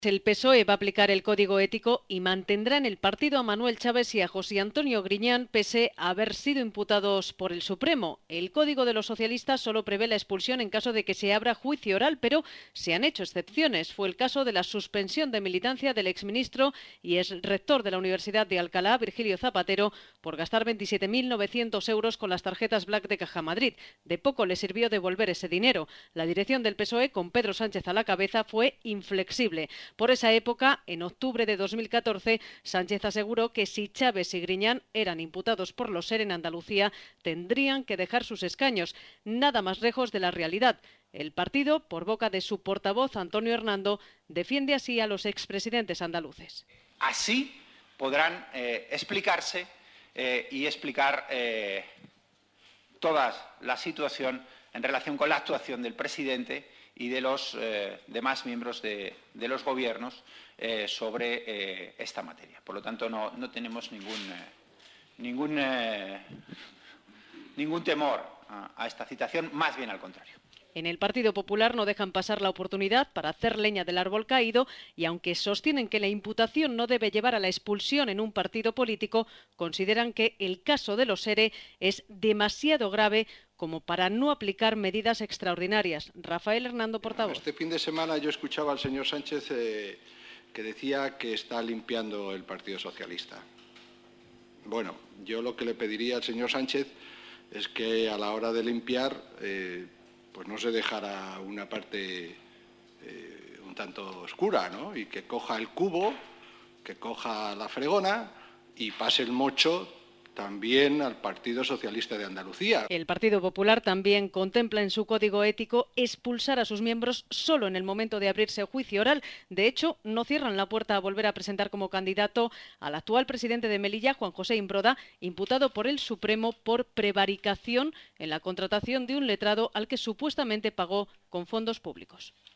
El PSOE va a aplicar el código ético y mantendrá en el partido a Manuel Chávez y a José Antonio Griñán, pese a haber sido imputados por el Supremo. El código de los socialistas solo prevé la expulsión en caso de que se abra juicio oral, pero se han hecho excepciones. Fue el caso de la suspensión de militancia del exministro y ex rector de la Universidad de Alcalá, Virgilio Zapatero, por gastar 27.900 euros con las tarjetas Black de Caja Madrid. De poco le sirvió devolver ese dinero. La dirección del PSOE, con Pedro Sánchez a la cabeza, fue inflexible. Por esa época, en octubre de 2014, Sánchez aseguró que si Chávez y Griñán eran imputados por los SER en Andalucía, tendrían que dejar sus escaños. Nada más lejos de la realidad. El partido, por boca de su portavoz Antonio Hernando, defiende así a los expresidentes andaluces. Así podrán explicarse y explicar toda la situación en relación con la actuación del presidente y de los demás miembros de los gobiernos sobre esta materia. Por lo tanto, no tenemos ningún temor a esta citación, más bien al contrario. En el Partido Popular no dejan pasar la oportunidad para hacer leña del árbol caído y, aunque sostienen que la imputación no debe llevar a la expulsión en un partido político, consideran que el caso de los ERE es demasiado grave como para no aplicar medidas extraordinarias. Rafael Hernando, portavoz. Este fin de semana yo escuchaba al señor Sánchez que decía que está limpiando el Partido Socialista. Bueno, yo lo que le pediría al señor Sánchez es que a la hora de limpiar pues no se dejara una parte un tanto oscura, ¿no? Y que coja el cubo, que coja la fregona y pase el mocho también al Partido Socialista de Andalucía. El Partido Popular también contempla en su código ético expulsar a sus miembros solo en el momento de abrirse juicio oral. De hecho, no cierran la puerta a volver a presentar como candidato al actual presidente de Melilla, Juan José Imbroda, imputado por el Supremo por prevaricación en la contratación de un letrado al que supuestamente pagó con fondos públicos.